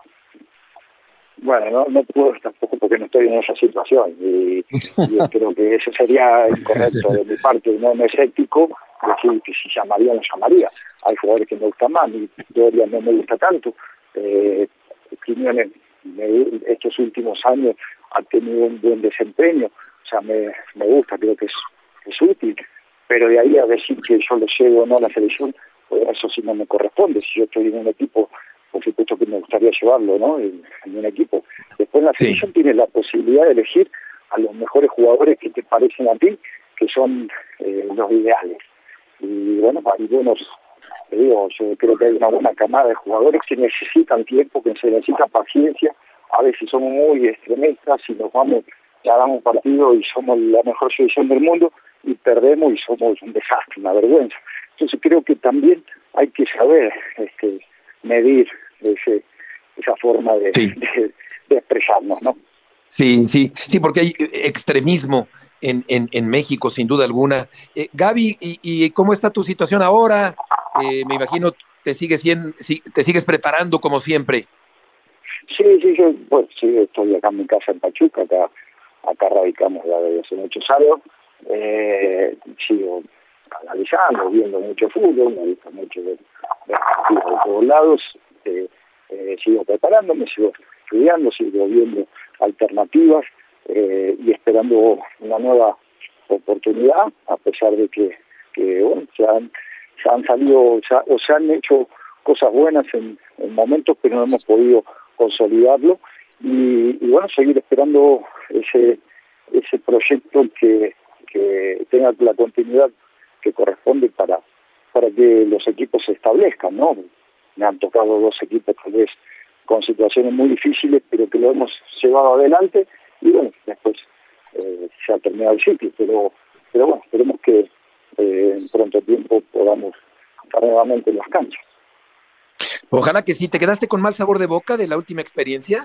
Speaker 16: Bueno, no, no puedo tampoco porque no estoy en esa situación y, y creo que eso sería incorrecto de mi parte, no, no es ético decir que si llamaría o no llamaría. Hay jugadores que me gustan más, y Doria no me gusta tanto. Eh, Quiñones me, estos últimos años ha tenido un buen desempeño, o sea, me, me gusta, creo que es, es útil, pero de ahí a decir que yo lo llevo o no a la selección, pues eso sí no me corresponde. Si yo estoy en un equipo, por supuesto que me gustaría llevarlo, ¿no? En, en un equipo. Después la selección sí tiene la posibilidad de elegir a los mejores jugadores que te parecen a ti, que son eh, los ideales. Y bueno, hay buenos, te digo, yo creo que hay una buena camada de jugadores que necesitan tiempo, que se necesita paciencia. A veces somos muy extremistas y nos vamos, ganamos un partido y somos la mejor selección del mundo y perdemos y somos un desastre, una vergüenza. Entonces creo que también hay que saber este, medir ese, esa forma de, sí. de, de expresarnos, ¿no?
Speaker 8: Sí, sí, sí, porque hay extremismo en, en, en México, sin duda alguna. Eh, Gaby, ¿y, ¿y cómo está tu situación ahora? Eh, me imagino te sigues, siendo, te sigues preparando como siempre.
Speaker 16: Sí, sí, yo pues, sí, estoy acá en mi casa en Pachuca, acá, acá radicamos ya desde hace muchos años. Eh, sigo analizando, viendo mucho fútbol, me gusta mucho ver, ver partidos de todos lados, eh, eh, sigo preparándome, sigo estudiando, sigo viendo alternativas eh, y esperando una nueva oportunidad, a pesar de que, que bueno, se han, se han salido se ha, o se han hecho cosas buenas en, en momentos, pero no hemos podido consolidarlo y, y bueno, seguir esperando ese ese proyecto que, que tenga la continuidad que corresponde para para que los equipos se establezcan, ¿no? Me han tocado dos equipos tal vez con situaciones muy difíciles, pero que lo hemos llevado adelante y bueno, después eh, se ha terminado el sitio, pero pero bueno, esperemos que eh, en pronto tiempo podamos estar nuevamente en las canchas.
Speaker 8: Ojalá que sí. ¿Te quedaste con mal sabor de boca de la última experiencia?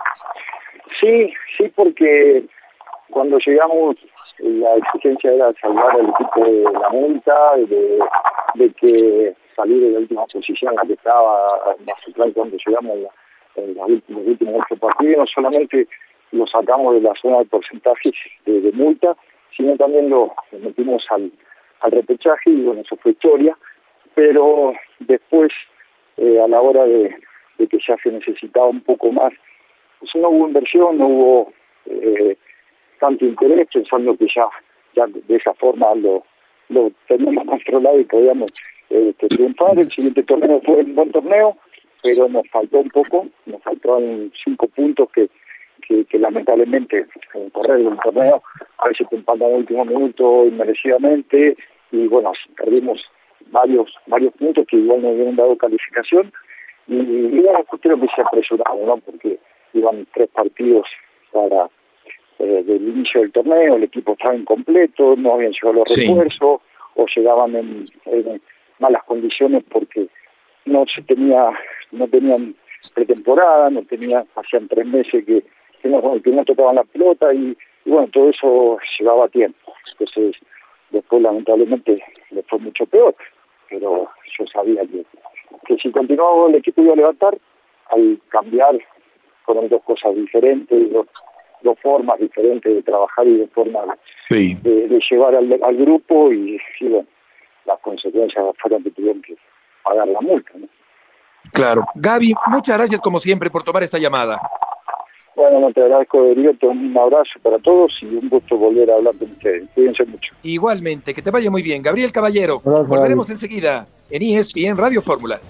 Speaker 16: Sí, sí, porque cuando llegamos la exigencia era salvar al equipo de la multa, de, de que salir de la última posición en la que estaba Mazatlán cuando llegamos en, la, en los, últimos, los últimos ocho partidos. No solamente lo sacamos de la zona de porcentajes de, de multa, sino también lo, lo metimos al, al repechaje y bueno, eso fue historia, pero después eh, a la hora de, de que ya se necesitaba un poco más, pues no hubo inversión, no hubo eh, tanto interés, pensando que ya, ya de esa forma lo, lo teníamos controlado y podíamos eh, triunfar. El siguiente torneo fue un buen torneo, pero nos faltó un poco, nos faltaron cinco puntos que, que, que lamentablemente en correr un torneo a veces te empatan en el último minuto inmerecidamente y bueno, perdimos varios varios puntos que igual nos habían dado calificación y, y bueno, pues creo que se apresuraron, ¿no? Porque iban tres partidos para eh, del inicio del torneo, el equipo estaba incompleto, no habían llegado los sí. refuerzos o llegaban en, en malas condiciones porque no se tenía no tenían pretemporada, no tenían, hacían tres meses que, que, no, que no tocaban la pelota y, y bueno, todo eso llevaba tiempo. Entonces después lamentablemente le fue mucho peor, pero yo sabía que, que si continuaba el equipo iba a levantar. Al cambiar fueron dos cosas diferentes, dos, dos formas diferentes de trabajar y de forma sí. de, de llevar al, al grupo y, y bueno, las consecuencias fueron que tuvieron que pagar la multa, ¿no?
Speaker 8: Claro. Gaby, muchas gracias como siempre por tomar esta llamada.
Speaker 16: Bueno, no te agradezco, Heriberto, un abrazo para todos y un gusto volver a hablar con ustedes. Cuídense mucho.
Speaker 8: Igualmente, que te vaya muy bien. Gabriel Caballero,
Speaker 9: Gracias,
Speaker 8: volveremos
Speaker 9: Gaby.
Speaker 8: enseguida en E S P N Radio Fórmula.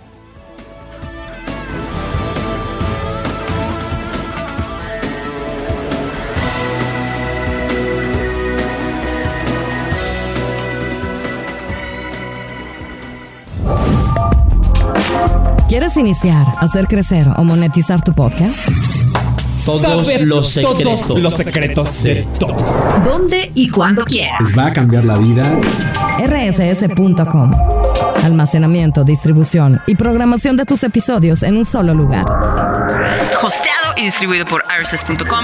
Speaker 15: ¿Quieres iniciar, hacer crecer o monetizar tu podcast?
Speaker 17: Todos
Speaker 18: Saber
Speaker 17: los secretos.
Speaker 18: todos los secretos de todos.
Speaker 15: ¿Dónde y cuándo quieras?
Speaker 17: Les va a cambiar la vida.
Speaker 15: R S S punto com. Almacenamiento, distribución y programación de tus episodios en un solo lugar.
Speaker 19: Hosteado y distribuido por R S S punto com.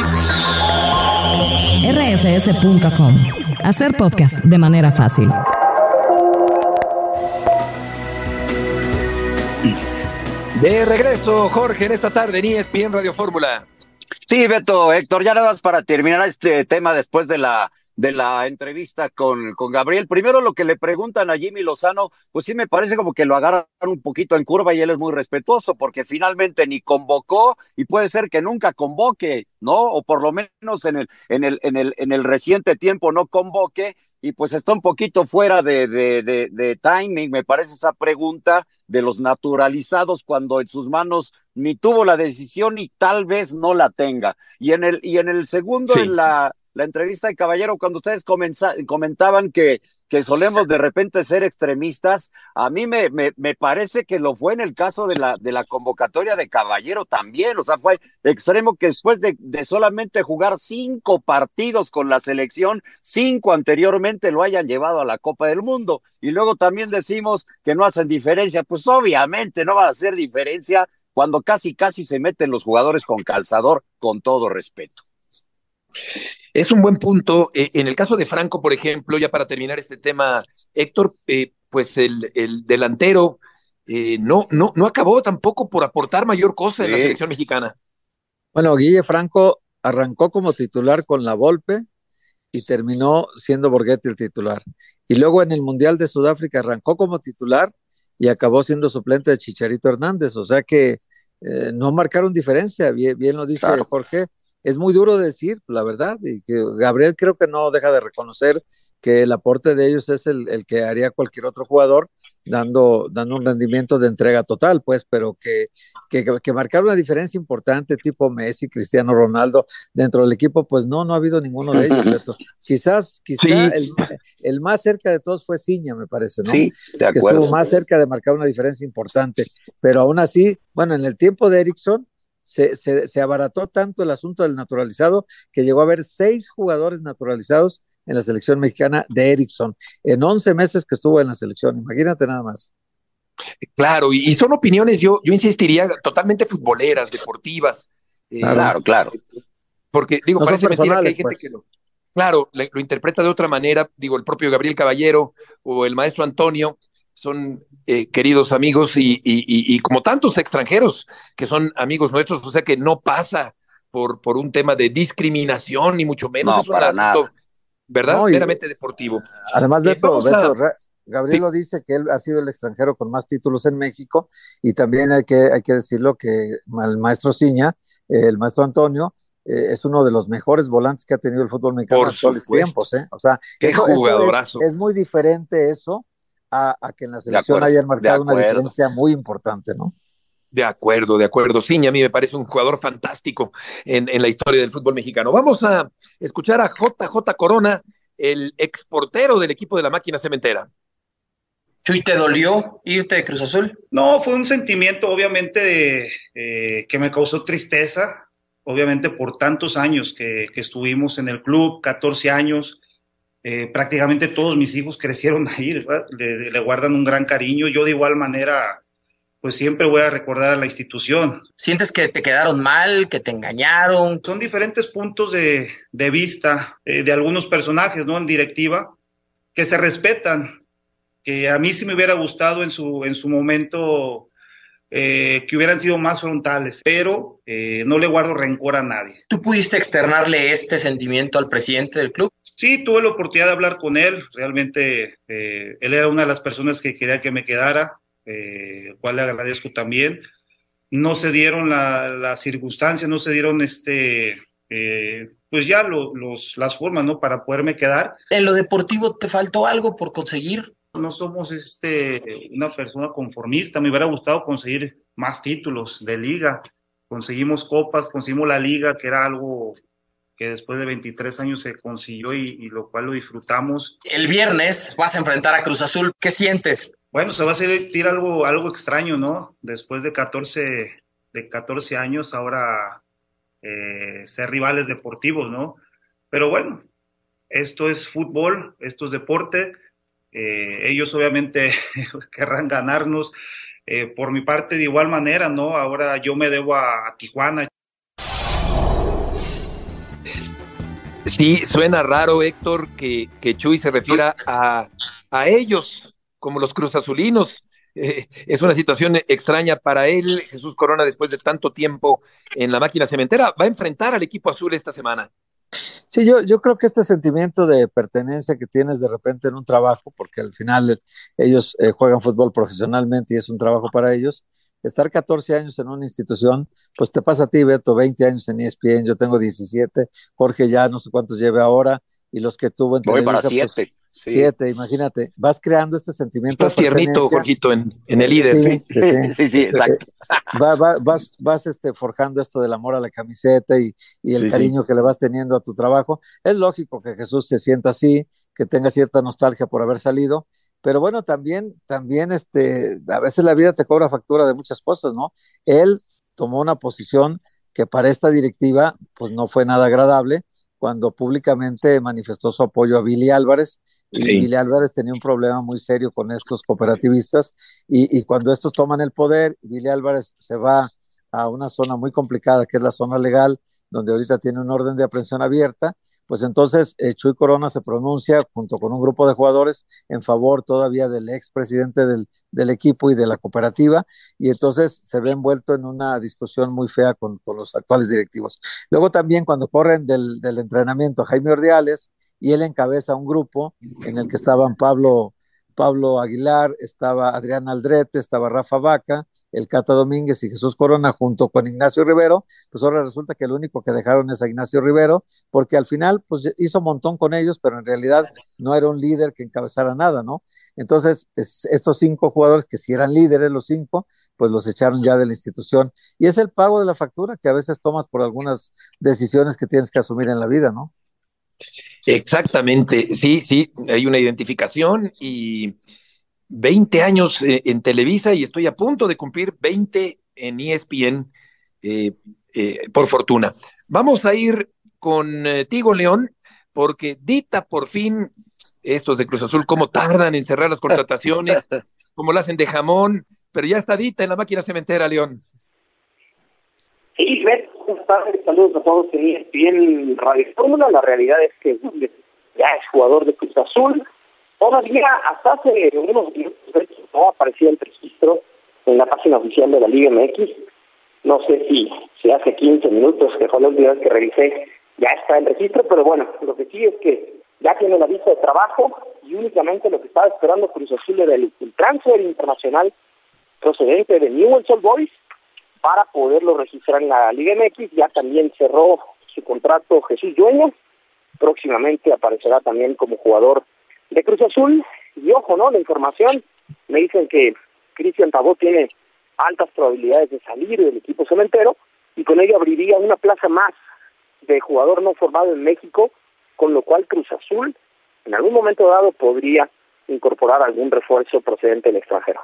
Speaker 15: R S S punto com. Hacer podcast de manera fácil.
Speaker 8: De regreso, Jorge, en esta tarde en E S P N Radio Fórmula.
Speaker 10: Sí, Beto, Héctor, ya nada más para terminar este tema después de la de la entrevista con, con Gabriel. Primero lo que le preguntan a Jimmy Lozano, pues sí me parece como que lo agarran un poquito en curva y él es muy respetuoso porque finalmente ni convocó y puede ser que nunca convoque, ¿no? O por lo menos en el, en el, en el, en el reciente tiempo no convoque. Y pues está un poquito fuera de, de, de, de timing, me parece esa pregunta de los naturalizados cuando en sus manos ni tuvo la decisión y tal vez no la tenga. Y en el, y en el segundo, sí. en la, la entrevista de Caballero, cuando ustedes comenza, comentaban que, que solemos de repente ser extremistas, a mí me, me, me parece que lo fue en el caso de la, de la convocatoria de Caballero también, o sea, fue extremo que después de, de solamente jugar cinco partidos con la selección, cinco anteriormente lo hayan llevado a la Copa del Mundo, y luego también decimos que no hacen diferencia, pues obviamente no van a hacer diferencia cuando casi casi se meten los jugadores con calzador, con todo respeto.
Speaker 8: Es un buen punto. Eh, en el caso de Franco, por ejemplo, ya para terminar este tema, Héctor, eh, pues el, el delantero eh, no, no, no acabó tampoco por aportar mayor cosa sí. en la selección mexicana.
Speaker 9: Bueno, Guille Franco arrancó como titular con la Volpe y terminó siendo Borghetti el titular. Y luego en el Mundial de Sudáfrica arrancó como titular y acabó siendo suplente de Chicharito Hernández. O sea que eh, no marcaron diferencia, bien, bien lo dice claro. Jorge. Es muy duro decir, la verdad, y que Gabriel creo que no deja de reconocer que el aporte de ellos es el, el que haría cualquier otro jugador, dando, dando un rendimiento de entrega total, pues, pero que, que, que marcar una diferencia importante, tipo Messi, Cristiano Ronaldo, dentro del equipo, pues no, no ha habido ninguno de ellos, Beto. Quizás, quizás sí. el, el más cerca de todos fue Ciña, me parece, ¿no?
Speaker 10: Sí, de acuerdo.
Speaker 9: Que estuvo más cerca de marcar una diferencia importante, pero aún así, bueno, en el tiempo de Erickson, Se, se, se abarató tanto el asunto del naturalizado que llegó a haber seis jugadores naturalizados en la selección mexicana de Erickson en once meses que estuvo en la selección, imagínate nada más.
Speaker 8: Claro, y, y son opiniones, yo, yo insistiría, totalmente futboleras, deportivas. Eh,
Speaker 10: claro, claro.
Speaker 8: Porque, digo,
Speaker 9: no
Speaker 8: parece mentira que hay gente
Speaker 9: pues.
Speaker 8: que lo, claro, lo, lo interpreta de otra manera, digo, el propio Gabriel Caballero o el maestro Antonio, son eh, queridos amigos y, y, y, y como tantos extranjeros que son amigos nuestros, o sea que no pasa por, por un tema de discriminación, ni mucho menos,
Speaker 10: no,
Speaker 8: es un
Speaker 10: para
Speaker 8: asunto,
Speaker 10: nada.
Speaker 8: ¿verdad?
Speaker 9: No, y,
Speaker 8: meramente deportivo.
Speaker 9: Además, Beto,
Speaker 8: eh,
Speaker 9: Beto
Speaker 8: a...
Speaker 9: Gabriel lo dice que él ha sido el extranjero con más títulos en México, y también hay que, hay que decirlo que el maestro Ciña, eh, el maestro Antonio, eh, es uno de los mejores volantes que ha tenido el fútbol mexicano en todos los tiempos, ¿eh? O sea,
Speaker 8: qué
Speaker 9: eso,
Speaker 8: jugadorazo.
Speaker 9: Eso es, es muy diferente eso A, a que en la selección
Speaker 10: acuerdo,
Speaker 9: hayan marcado una diferencia muy importante, ¿no?
Speaker 8: De acuerdo, de acuerdo. Ciña a mí me parece un jugador fantástico en, en la historia del fútbol mexicano. Vamos a escuchar a J J Corona, el exportero del equipo de la Máquina Cementera.
Speaker 20: Chuy, ¿te dolió irte de Cruz Azul?
Speaker 21: No, fue un sentimiento obviamente de, eh, que me causó tristeza, obviamente por tantos años que, que estuvimos en el club, catorce años. Eh, prácticamente todos mis hijos crecieron ahí, le, le guardan un gran cariño. Yo de igual manera, pues siempre voy a recordar a la institución.
Speaker 20: ¿Sientes que te quedaron mal, que te engañaron?
Speaker 21: Son diferentes puntos de, de vista eh, de algunos personajes, ¿no? En directiva, que se respetan, que a mí sí me hubiera gustado en su, en su momento eh, que hubieran sido más frontales, pero eh, no le guardo rencor a nadie.
Speaker 20: ¿Tú pudiste externarle este sentimiento al presidente del club?
Speaker 21: Sí, tuve la oportunidad de hablar con él, realmente eh, él era una de las personas que quería que me quedara, eh, el cual le agradezco también. no se dieron las la circunstancias, no se dieron este, eh, pues ya lo, los, las formas, ¿no? Para poderme quedar.
Speaker 20: ¿En lo deportivo te faltó algo por conseguir?
Speaker 21: No somos este, una persona conformista, me hubiera gustado conseguir más títulos de liga, conseguimos copas, conseguimos la liga, que era algo que después de veintitrés años se consiguió y, y lo cual lo disfrutamos.
Speaker 20: El viernes vas a enfrentar a Cruz Azul, ¿qué sientes?
Speaker 21: Bueno, se va a sentir algo, algo extraño, ¿no? Después de catorce, de catorce años, ahora eh, ser rivales deportivos, ¿no? Pero bueno, esto es fútbol, esto es deporte. Eh, ellos obviamente querrán ganarnos. Eh, por mi parte, de igual manera, ¿no? Ahora yo me debo a, a Tijuana.
Speaker 8: Sí, suena raro, Héctor, que, que Chuy se refiera a, a ellos como los cruzazulinos. Eh, es una situación extraña para él. Jesús Corona, después de tanto tiempo en la máquina cementera, va a enfrentar al equipo azul esta semana.
Speaker 9: Sí, yo, yo creo que este sentimiento de pertenencia que tienes de repente en un trabajo, porque al final ellos eh, juegan fútbol profesionalmente y es un trabajo para ellos, estar catorce años en una institución, pues te pasa a ti, Beto, veinte años en E S P N, yo tengo diecisiete, Jorge ya no sé cuántos lleve ahora, y los que tuvo en
Speaker 10: Voy
Speaker 9: Televisa,
Speaker 10: para siete.
Speaker 9: pues,
Speaker 10: Sí.
Speaker 9: siete, imagínate, vas creando este sentimiento
Speaker 8: Estás
Speaker 9: de
Speaker 8: tiernito, Jorgito, en, en el líder.
Speaker 9: Sí, sí, sí,
Speaker 10: sí, sí, exacto.
Speaker 9: Va, va, vas vas este, forjando esto del amor a la camiseta y, y el
Speaker 10: Sí,
Speaker 9: cariño
Speaker 10: sí.
Speaker 9: que le vas teniendo a tu trabajo. Es lógico que Jesús se sienta así, que tenga cierta nostalgia por haber salido, pero bueno, también, también este, a veces la vida te cobra factura de muchas cosas, ¿no? Él tomó una posición que para esta directiva pues no fue nada agradable cuando públicamente manifestó su apoyo a Billy Álvarez, y
Speaker 8: Sí.
Speaker 9: Billy Álvarez tenía un problema muy serio con estos cooperativistas, y, y cuando estos toman el poder, Billy Álvarez se va a una zona muy complicada, que es la zona legal, donde ahorita tiene un orden de aprehensión abierta, pues entonces eh, Chuy Corona se pronuncia junto con un grupo de jugadores en favor todavía del expresidente del, del equipo y de la cooperativa, y entonces se ve envuelto en una discusión muy fea con, con los actuales directivos. Luego también cuando corren del, del entrenamiento a Jaime Ordiales, y él encabeza un grupo en el que estaban Pablo, Pablo Aguilar, estaba Adrián Aldrete, estaba Rafa Vaca, el Cata Domínguez y Jesús Corona junto con Ignacio Rivero, pues ahora resulta que el único que dejaron es a Ignacio Rivero, porque al final pues hizo un montón con ellos, pero en realidad no era un líder que encabezara nada, ¿no? Entonces, es, estos cinco jugadores que si eran líderes los cinco, pues los echaron ya de la institución, y es el pago de la factura que a veces tomas por algunas decisiones que tienes que asumir en la vida, ¿no?
Speaker 8: Exactamente, sí, sí, hay una identificación y veinte años eh, en Televisa y estoy a punto de cumplir veinte en E S P N, eh, eh, por fortuna. Vamos a ir contigo, León, porque dita por fin estos de Cruz Azul, cómo tardan en cerrar las contrataciones, cómo lo hacen de jamón, pero ya está dita en la máquina cementera, León.
Speaker 1: Sí, Beto, buenas tardes, saludos a todos en E S P N Radio Fórmula. La realidad es que ya es jugador de Cruz Azul. Todavía hasta hace unos minutos no aparecía el registro en la página oficial de la Liga M X. No sé si, si hace quince minutos, que fue la última vez que revisé, ya está el registro, pero bueno, lo que sí es que ya tiene la visa de trabajo y únicamente lo que estaba esperando Cruz Azul era el, el transfer internacional procedente de Newell's Old Boys para poderlo registrar en la Liga M X. Ya también cerró su contrato Jesús Dueñas, próximamente aparecerá también como jugador de Cruz Azul. Y ojo, ¿no? La información, me dicen que Cristian Tabó tiene altas probabilidades de salir del equipo cementero y con ello abriría una plaza más de jugador no formado en México, con lo cual Cruz Azul en algún momento dado podría incorporar algún refuerzo procedente del extranjero.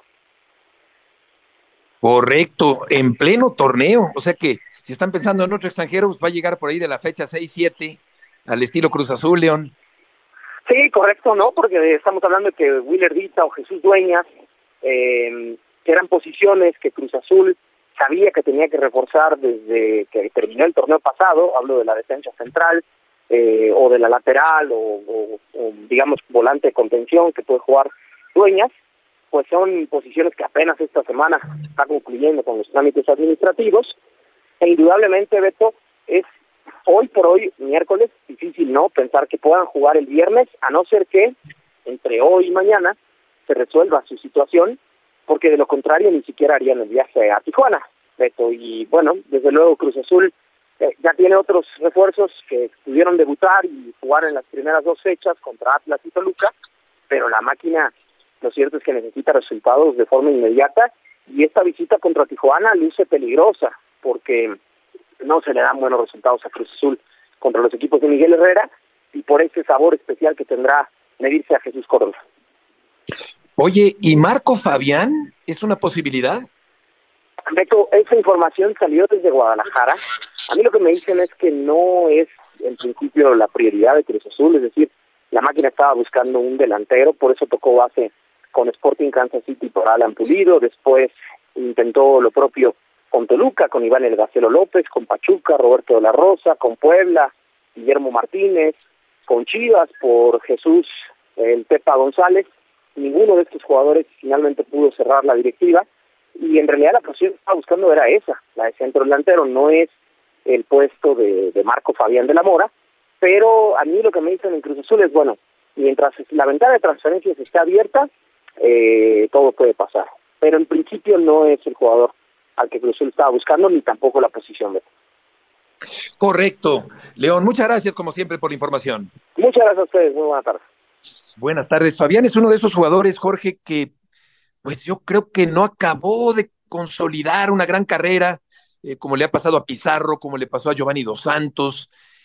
Speaker 8: Correcto, en pleno torneo, o sea que si están pensando en otro extranjero, pues va a llegar por ahí de la fecha seis siete al estilo Cruz Azul, León.
Speaker 1: Sí, correcto, ¿no? Porque estamos hablando de que Willer Dita o Jesús Dueñas, eh, que eran posiciones que Cruz Azul sabía que tenía que reforzar desde que terminó el torneo pasado, hablo de la defensa central, eh, o de la lateral, o, o, o digamos volante de contención que puede jugar Dueñas, pues son posiciones que apenas esta semana está concluyendo con los trámites administrativos, e indudablemente, Beto, es hoy por hoy, miércoles, difícil no pensar que puedan jugar el viernes, a no ser que entre hoy y mañana se resuelva su situación, porque de lo contrario ni siquiera harían el viaje a Tijuana. Beto. Y bueno, desde luego Cruz Azul eh, ya tiene otros refuerzos que pudieron debutar y jugar en las primeras dos fechas contra Atlas y Toluca, pero la máquina, lo cierto es que necesita resultados de forma inmediata, y esta visita contra Tijuana luce peligrosa, porque no se le dan buenos resultados a Cruz Azul contra los equipos de Miguel Herrera, y por ese sabor especial que tendrá medirse a Jesús Córdoba.
Speaker 8: Oye, ¿y Marco Fabián es una posibilidad?
Speaker 1: Beto, esa información salió desde Guadalajara. A mí lo que me dicen es que no es en principio la prioridad de Cruz Azul, es decir, la máquina estaba buscando un delantero, por eso tocó base con Sporting Kansas City por Alan Pulido, después intentó lo propio con Toluca, con Iván El Gacelo López, con Pachuca, Roberto de la Rosa, con Puebla, Guillermo Martínez, con Chivas por Jesús el Pepa González. Ninguno de estos jugadores finalmente pudo cerrar la directiva, y en realidad la posición que estaba buscando era esa, la de centro delantero, no es el puesto de, de Marco Fabián de la Mora, pero a mí lo que me dicen en Cruz Azul es, bueno, mientras la ventana de transferencias esté abierta, eh, todo puede pasar, pero en principio no es el jugador al que Cruz Azul estaba buscando, ni tampoco la posición de.
Speaker 8: Correcto. León, muchas gracias como siempre por la información.
Speaker 1: Muchas gracias a ustedes, muy buenas tardes.
Speaker 8: Buenas tardes. Fabián es uno de esos jugadores, Jorge, que pues yo creo que no acabó de consolidar una gran carrera, eh, como le ha pasado a Pizarro, como le pasó a Giovanni Dos Santos,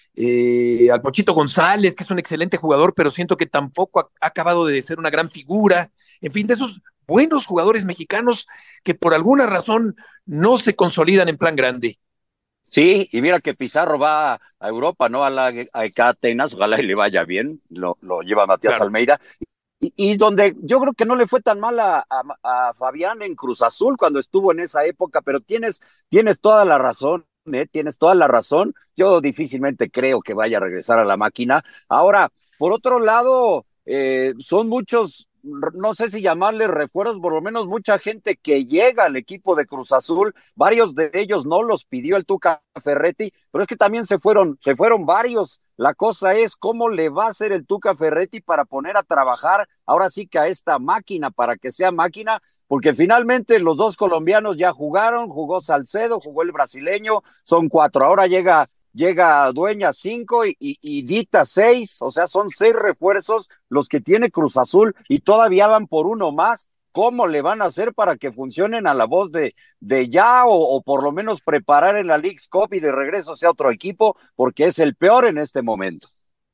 Speaker 8: eh, al Pochito González, que es un excelente jugador, pero siento que tampoco ha, ha acabado de ser una gran figura. En fin, de esos buenos jugadores mexicanos que por alguna razón no se consolidan en plan grande.
Speaker 10: Sí, y mira que Pizarro va a Europa, ¿no? A la a Atenas, ojalá y le vaya bien, lo, lo lleva Matías claro. Almeida. Y, y donde yo creo que no le fue tan mal a, a, a Fabián en Cruz Azul cuando estuvo en esa época, pero tienes, tienes toda la razón, ¿eh? Tienes toda la razón. Yo difícilmente creo que vaya a regresar a la máquina. Ahora, por otro lado, eh, son muchos, no sé si llamarle refuerzos, por lo menos mucha gente que llega al equipo de Cruz Azul, varios de ellos no los pidió el Tuca Ferretti, pero es que también se fueron, se fueron varios. La cosa es cómo le va a hacer el Tuca Ferretti para poner a trabajar ahora sí que a esta máquina, para que sea máquina, porque finalmente los dos colombianos ya jugaron, jugó Salcedo, jugó el brasileño, son cuatro, ahora llega llega Dueña cinco y, y, y Dita seis, o sea, son seis refuerzos los que tiene Cruz Azul y todavía van por uno más. ¿Cómo le van a hacer para que funcionen a la voz de, de ya o, o por lo menos preparar en la Leagues Cup y de regreso sea otro equipo? Porque es el peor en este momento.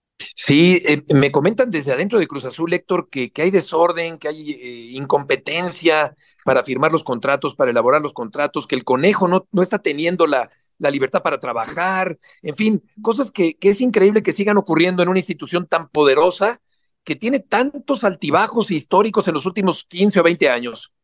Speaker 8: Sí, eh, me comentan desde adentro de Cruz Azul, Héctor, que, que hay desorden, que hay eh, incompetencia para firmar los contratos, para elaborar los contratos, que el Conejo no, no está teniendo la la libertad para trabajar, en fin, cosas que, que es increíble que sigan ocurriendo en una institución tan poderosa que tiene tantos altibajos históricos en los últimos quince o veinte años.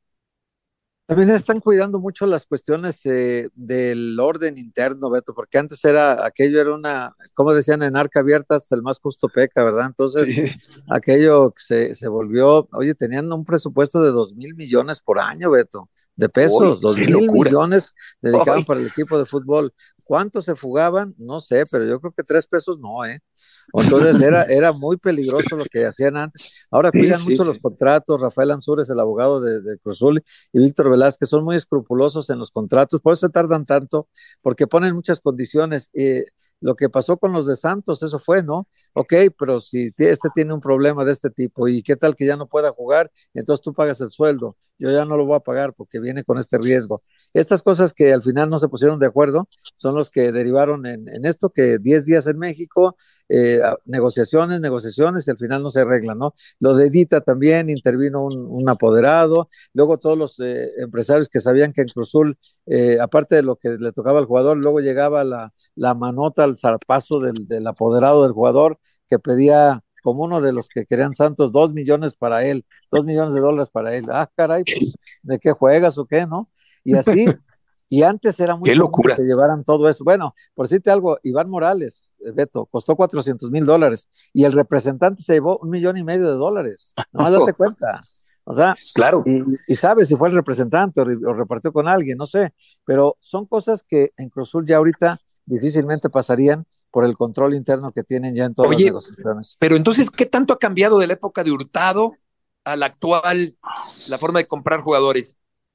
Speaker 9: También están cuidando mucho las cuestiones eh, del orden interno, Beto, porque antes era, aquello era una, como decían, en arca abierta hasta el más justo peca, ¿verdad? Entonces, sí. aquello se, se volvió, oye, tenían un presupuesto de dos mil millones por año, Beto. De pesos, dos mil millones dedicaban Oy. para el equipo de fútbol. ¿Cuántos se fugaban? No sé, pero yo creo que tres pesos no, ¿eh? Entonces era, era muy peligroso lo que hacían antes. Ahora sí, cuidan sí, mucho sí. los contratos. Rafael Ansúrez, el abogado de, de Cruz Azul, y Víctor Velázquez son muy escrupulosos en los contratos, por eso tardan tanto, porque ponen muchas condiciones. Eh, lo que pasó con los de Santos, eso fue, ¿no? Ok, pero si este tiene un problema de este tipo, ¿y qué tal que ya no pueda jugar? Entonces tú pagas el sueldo. Yo ya no lo voy a pagar porque viene con este riesgo. Estas cosas que al final no se pusieron de acuerdo son los que derivaron en, en esto, que diez días en México, eh, negociaciones, negociaciones, y al final no se arreglan, ¿no? Lo de Dita también, intervino un, un apoderado, luego todos los eh, empresarios que sabían que en Cruzul, eh, aparte de lo que le tocaba al jugador, luego llegaba la, la manota al zarpazo del, del apoderado del jugador, que pedía, como uno de los que querían Santos, dos millones para él, dos millones de dólares para él. Ah, caray, pues, ¿de qué juegas o qué, no? Y así, y antes era muy
Speaker 8: qué locura
Speaker 9: que se llevaran todo eso. Bueno, por decirte algo, Iván Morales, Beto, costó cuatrocientos mil dólares, y el representante se llevó un millón y medio de dólares. No más date cuenta. O sea,
Speaker 8: claro.
Speaker 9: Y, y sabes si fue el representante o, o repartió con alguien, no sé, pero son cosas que en Cruz Azul ya ahorita difícilmente pasarían por el control interno que tienen ya en todas
Speaker 8: Oye,
Speaker 9: las negociaciones.
Speaker 8: Pero entonces, ¿qué tanto ha cambiado de la época de Hurtado a la actual, la forma de comprar jugadores?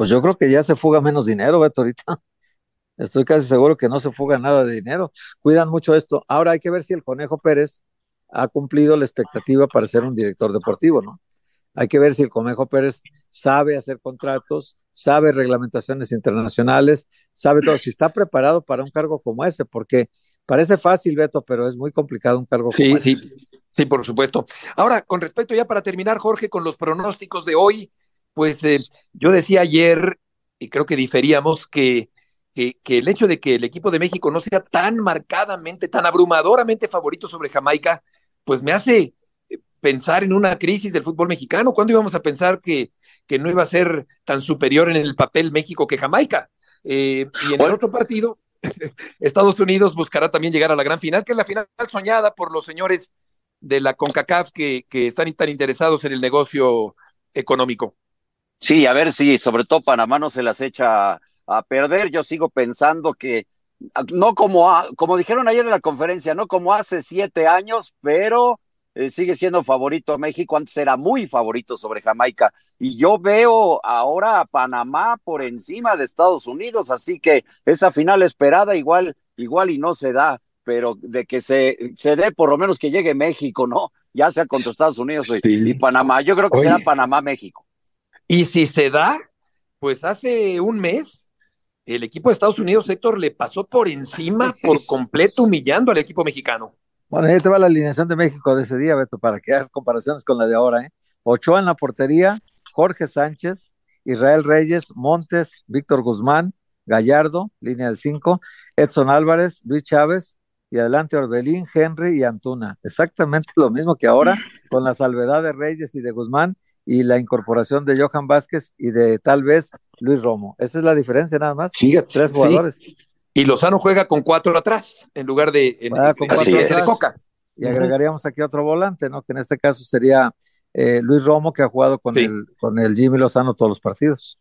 Speaker 9: Pues yo creo que ya se fuga menos dinero, Beto, ahorita. Estoy casi seguro que no se fuga nada de dinero. Cuidan mucho esto. Ahora hay que ver si el Conejo Pérez ha cumplido la expectativa para ser un director deportivo, ¿no? Hay que ver si el Conejo Pérez sabe hacer contratos, sabe reglamentaciones internacionales, sabe todo, si está preparado para un cargo como ese, porque parece fácil, Beto, pero es muy complicado un cargo
Speaker 8: sí,
Speaker 9: como ese.
Speaker 8: Sí, sí, sí, por supuesto. Ahora, con respecto ya para terminar, Jorge, con los pronósticos de hoy, pues eh, yo decía ayer, y creo que diferíamos, que, que, que el hecho de que el equipo de México no sea tan marcadamente, tan abrumadoramente favorito sobre Jamaica, pues me hace pensar en una crisis del fútbol mexicano. ¿Cuándo íbamos a pensar que, que no iba a ser tan superior en el papel México que Jamaica? Eh, y en el otro partido, Estados Unidos buscará también llegar a la gran final, que es la final soñada por los señores de la CONCACAF que, que están tan interesados en el negocio económico.
Speaker 10: Sí, a ver si sobre todo Panamá no se las echa a, a perder. Yo sigo pensando que, no como, a, como dijeron ayer en la conferencia, no como hace siete años, pero eh, sigue siendo favorito México. Antes era muy favorito sobre Jamaica. Y yo veo ahora a Panamá por encima de Estados Unidos, así que esa final esperada igual, igual y no se da, pero de que se, se dé por lo menos que llegue México, ¿no? Ya sea contra Estados Unidos sí. y, y Panamá. Yo creo que Oye. será Panamá-México.
Speaker 8: Y si se da, pues hace un mes, el equipo de Estados Unidos, Héctor, le pasó por encima, por completo, humillando al equipo mexicano.
Speaker 9: Bueno, ahí te va la alineación de México de ese día, Beto, para que hagas comparaciones con la de ahora, ¿eh? Ochoa en la portería, Jorge Sánchez, Israel Reyes, Montes, Víctor Guzmán, Gallardo, línea de cinco, Edson Álvarez, Luis Chávez, y adelante Orbelín, Henry y Antuna. Exactamente lo mismo que ahora, con la salvedad de Reyes y de Guzmán, y la incorporación de Johan Vázquez y de tal vez Luis Romo. Esa es la diferencia nada más.
Speaker 8: Fíjate,
Speaker 9: tres jugadores.
Speaker 8: Sí. Y Lozano juega con cuatro atrás, en lugar de, en,
Speaker 9: ah, con
Speaker 8: así
Speaker 9: cuatro
Speaker 8: de Coca.
Speaker 9: Y agregaríamos aquí otro volante, ¿no? Que en este caso sería eh, Luis Romo, que ha jugado con, sí. el, con el Jimmy Lozano todos los partidos.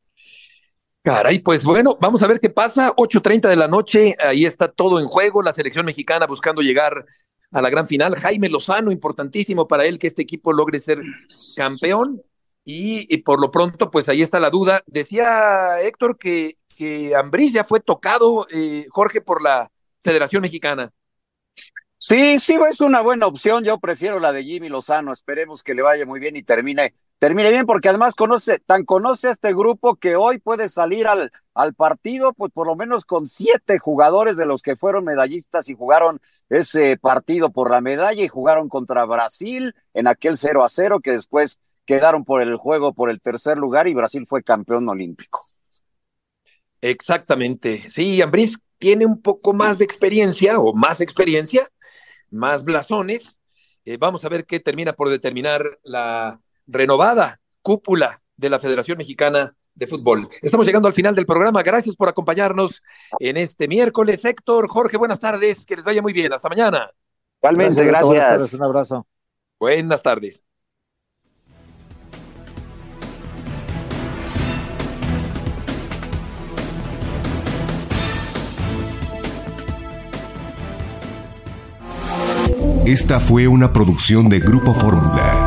Speaker 8: Caray, pues bueno, vamos a ver qué pasa. ocho treinta de la noche, ahí está todo en juego. La selección mexicana buscando llegar a la gran final. Jaime Lozano, importantísimo para él que este equipo logre ser campeón. Y, y por lo pronto, pues ahí está la duda. Decía Héctor que, que Ambriz ya fue tocado, eh, Jorge, por la Federación Mexicana.
Speaker 10: Sí, sí, es una buena opción. Yo prefiero la de Jimmy Lozano. Esperemos que le vaya muy bien y termine, termine bien, porque además conoce, tan conoce a este grupo que hoy puede salir al, al partido, pues por lo menos con siete jugadores de los que fueron medallistas y jugaron ese partido por la medalla y jugaron contra Brasil en aquel cero a cero que después quedaron por el juego por el tercer lugar y Brasil fue campeón olímpico.
Speaker 8: Exactamente. Sí, Ambriz tiene un poco más de experiencia o más experiencia, más blasones. Eh, vamos a ver qué termina por determinar la renovada cúpula de la Federación Mexicana de Fútbol. Estamos llegando al final del programa. Gracias por acompañarnos en este miércoles. Héctor, Jorge, buenas tardes. Que les vaya muy bien. Hasta mañana.
Speaker 10: Igualmente, gracias.
Speaker 9: Buenas tardes, un abrazo.
Speaker 8: Buenas tardes.
Speaker 11: Esta fue una producción de Grupo Fórmula.